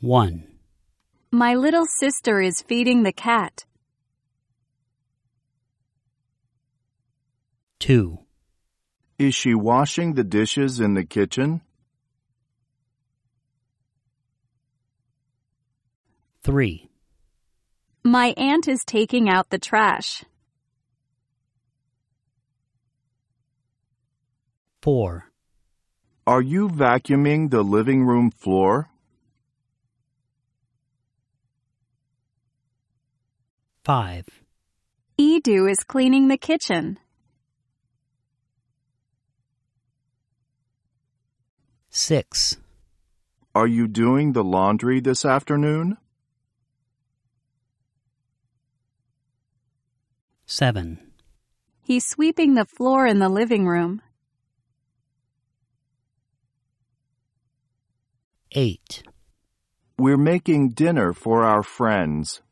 1, My little sister is feeding the cat. 2, Is she washing the dishes in the kitchen? 3, My aunt is taking out the trash. 4, Are you vacuuming the living room floor? 5, Edu is cleaning the kitchen. 6, Are you doing the laundry this afternoon? 7, He's sweeping the floor in the living room. 8, We're making dinner for our friends.